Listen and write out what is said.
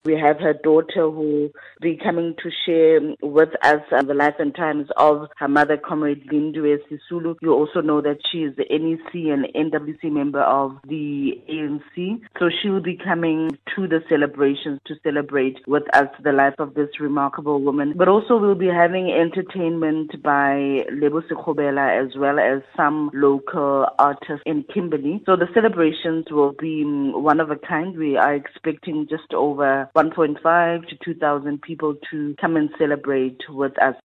We have her daughter who will be coming to share with us the life and times of her mother, Comrade Lindiwe Sisulu. You also know that she is the NEC and NWC member of the ANC. So she will be coming to the celebrations to celebrate with us the life of this remarkable woman. But also we'll be having entertainment by Lebo Sekgobela as well as some local artists in Kimberley. So the celebrations will be one of a kind. We are expecting just over 1.5 to 2,000 people to come and celebrate with us.